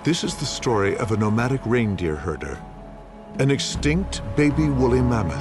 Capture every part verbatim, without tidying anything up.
This is the story of a nomadic reindeer herder, an extinct baby woolly mammoth,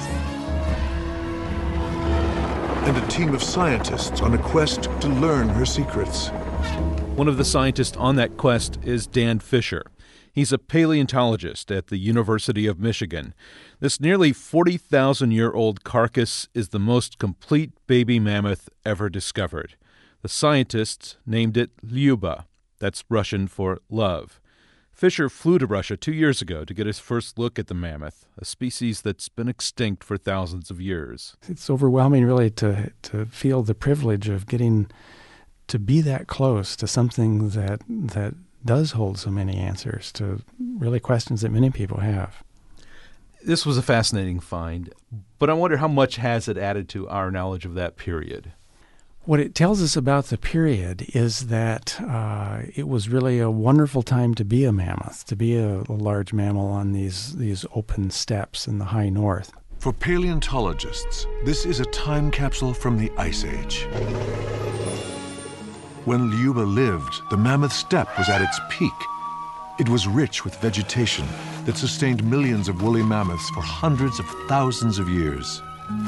and a team of scientists on a quest to learn her secrets. One of the scientists on that quest is Dan Fisher. He's a paleontologist at the University of Michigan. This nearly forty thousand year old carcass is the most complete baby mammoth ever discovered. The scientists named it Lyuba. That's Russian for love. Fisher flew to Russia two years ago to get his first look at the mammoth, a species that's been extinct for thousands of years. It's overwhelming, really, to to feel the privilege of getting to be that close to something that that does hold so many answers to really questions that many people have. This was a fascinating find, but I wonder how much has it added to our knowledge of that period? What it tells us about the period is that uh, it was really a wonderful time to be a mammoth, to be a, a large mammal on these, these open steppes in the high north. For paleontologists, this is a time capsule from the Ice Age. When Lyuba lived, the mammoth steppe was at its peak. It was rich with vegetation that sustained millions of woolly mammoths for hundreds of thousands of years.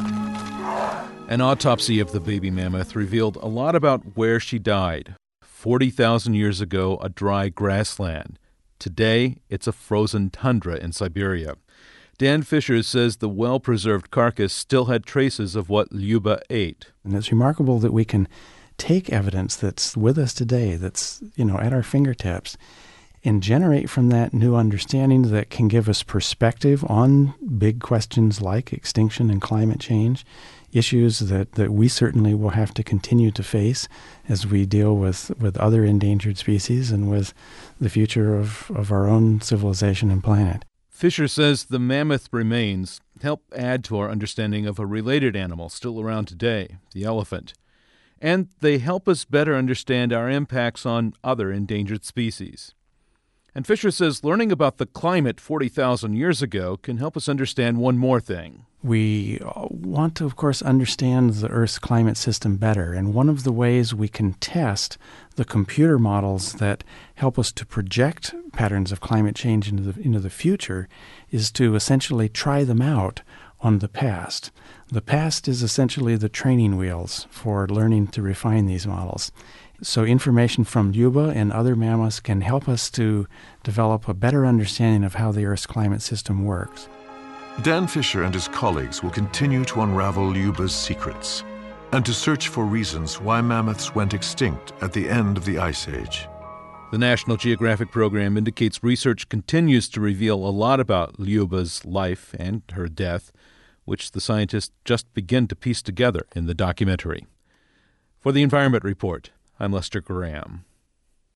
An autopsy of the baby mammoth revealed a lot about where she died. forty thousand years ago, a dry grassland. Today, it's a frozen tundra in Siberia. Dan Fisher says the well-preserved carcass still had traces of what Lyuba ate. And it's remarkable that we can take evidence that's with us today, that's, you know, at our fingertips, and generate from that new understanding that can give us perspective on big questions like extinction and climate change, issues that, that we certainly will have to continue to face as we deal with, with other endangered species and with the future of, of our own civilization and planet. Fisher says the mammoth remains help add to our understanding of a related animal still around today, the elephant. And they help us better understand our impacts on other endangered species. And Fisher says learning about the climate forty thousand years ago can help us understand one more thing. We want to, of course, understand the Earth's climate system better, and one of the ways we can test the computer models that help us to project patterns of climate change into the, into the future is to essentially try them out on the past. The past is essentially the training wheels for learning to refine these models. So information from Lyuba and other mammoths can help us to develop a better understanding of how the Earth's climate system works. Dan Fisher and his colleagues will continue to unravel Lyuba's secrets and to search for reasons why mammoths went extinct at the end of the Ice Age. The National Geographic program indicates research continues to reveal a lot about Lyuba's life and her death, which the scientists just begin to piece together in the documentary. For the Environment Report, I'm Lester Graham.